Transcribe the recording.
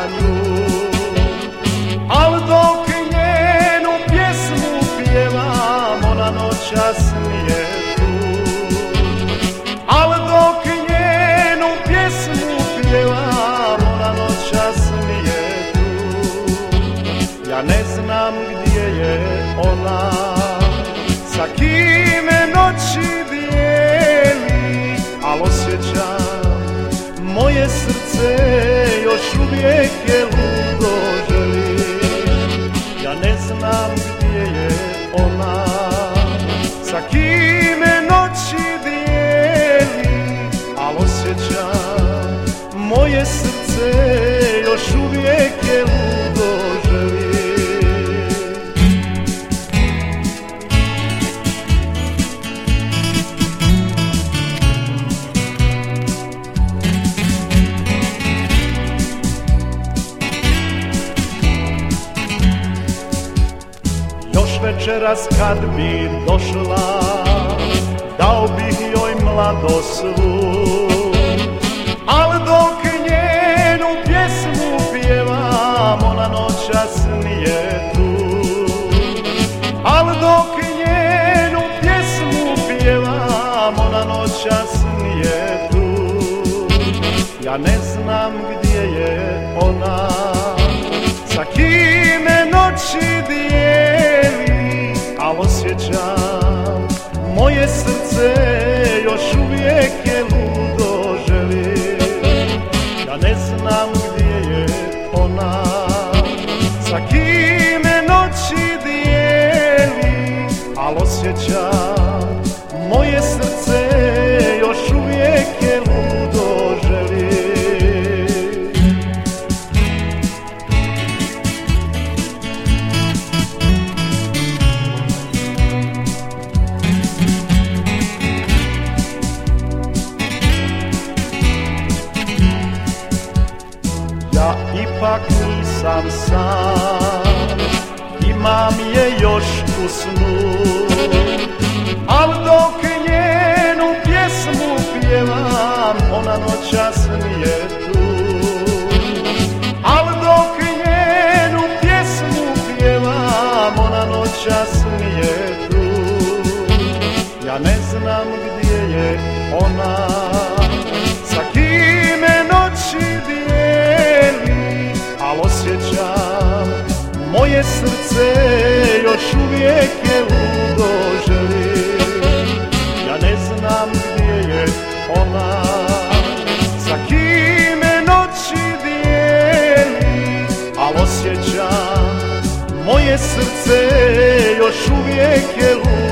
nju. Al dok njenu pjesmu pjevam, ona noćas nije tu. Al dok njenu pjesmu pjevam, ona noćas nije tu. Ja ne znam gdje je ona, sa kime noći dijeli, al osjećam moje srce još uvijek je ludo želi. Ja ne znam gdje je ona, sa kime noći dijeli, al osjećam moje srce još uvijek je ludo želi. Večeras kad bi došla, dao bih joj mladost svu. Al dok njenu pjesmu pjevam, ona noćas nije tu. Al dok njenu pjesmu pjevam, ona noćas nije tu. Ja ne znam gdje je ona, sa kime noći dijeli, al osjećam moje srce još uvijek je ludo želi. Ja ne znam gdje je ona, sa kime noći dijeli, al osjećam moje srce još uvijek je ludo želi. Ja ipak nisam sam, imam je još u snu. Al dok njenu pjesmu pjevam, ona noćas nije tu. Al dok njenu pjesmu pjevam, ona noćas nije tu. Ja ne znam gdje je ona, sa kime noći dijeli, al osjećam moje srce još uvijek je ludo želi. Ja ne znam gdje je ona, sa kime noći dijeli, al osjećam moje srce još uvijek je ludo.